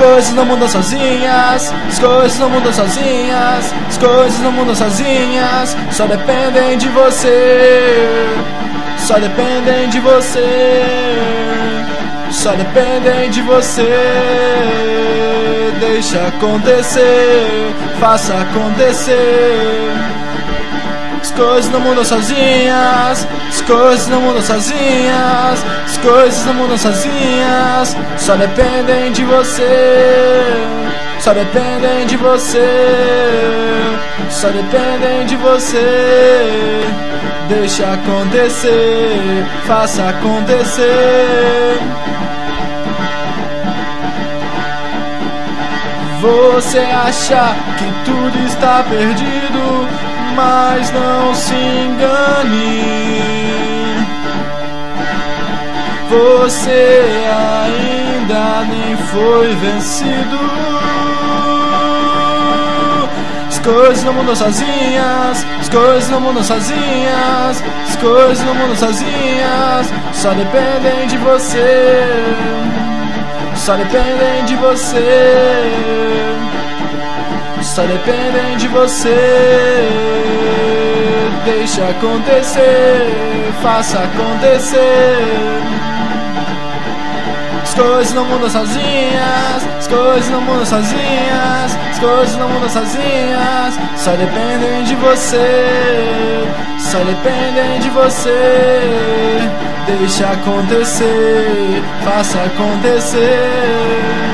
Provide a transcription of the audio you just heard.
coisas não mudam sozinhas, as coisas não mudam sozinhas, as coisas não mudam sozinhas, só dependem de você, só dependem de você, só dependem de você. Deixa acontecer, faça acontecer. As coisas não mudam sozinhas, as coisas não mudam sozinhas, as coisas não mudam sozinhas, só dependem de você, só dependem de você, só dependem de você. Deixa acontecer, faça acontecer. Você acha que tudo está perdido, mas não se engane. Você ainda nem foi vencido. As coisas não mudam sozinhas, as coisas não mudam sozinhas, as coisas não mudam sozinhas, só dependem de você, só dependem de você, só dependem de você. Deixa acontecer, faça acontecer. As coisas não mudam sozinhas, as coisas não mudam sozinhas, as coisas não mudam sozinhas, só dependem de você, só dependem de você. Deixa acontecer, faça acontecer.